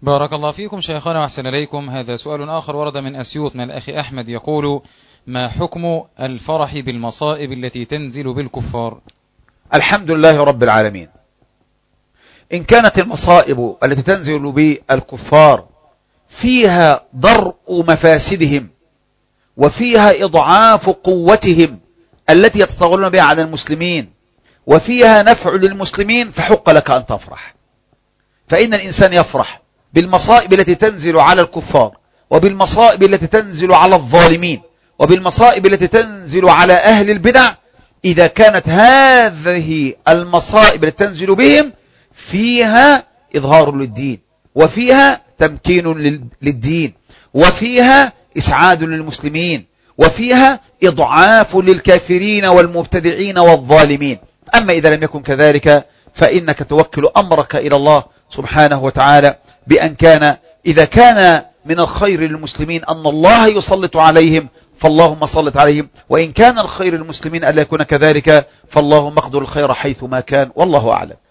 بارك الله فيكم شيخنا وأحسن إليكم. هذا سؤال آخر ورد من أسيوط من الأخ أحمد يقول: ما حكم الفرح بالمصائب التي تنزل بالكفار؟ الحمد لله رب العالمين. إن كانت المصائب التي تنزل بالكفار فيها ضرء مفاسدهم وفيها إضعاف قوتهم التي يتطاولون بها على المسلمين وفيها نفع للمسلمين فحق لك أن تفرح. فإن الإنسان يفرح بالمصائب التي تنزل على الكفار وبالمصائب التي تنزل على الظالمين وبالمصائب التي تنزل على أهل البدع إذا كانت هذه المصائب التي تنزل بهم فيها إظهار للدين وفيها تمكين للدين وفيها إسعاد للمسلمين وفيها إضعاف للكافرين والمبتدعين والظالمين. أما إذا لم يكن كذلك فإنك توكل أمرك إلى الله سبحانه وتعالى بأن إذا كان من الخير للمسلمين أن الله يسلط عليهم فاللهم صلت عليهم، وإن كان الخير للمسلمين ألا يكون كذلك فاللهم اقدر الخير حيث ما كان، والله أعلم.